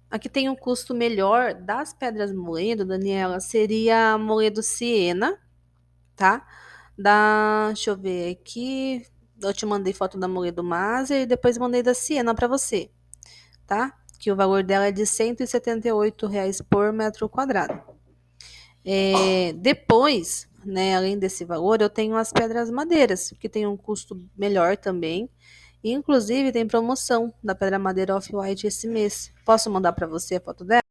Aqui tem um custo melhor das pedras moledo, Daniela, seria a moledo Siena, tá? Deixa eu ver aqui. Eu te mandei foto da moledo Maser e depois mandei da Siena para você, tá? Que o valor dela é de R$ 178 por metro quadrado. Depois, né, além desse valor, eu tenho as pedras madeiras, que tem um custo melhor também. Inclusive, tem promoção da pedra madeira Off-White esse mês. Posso mandar para você a foto dela?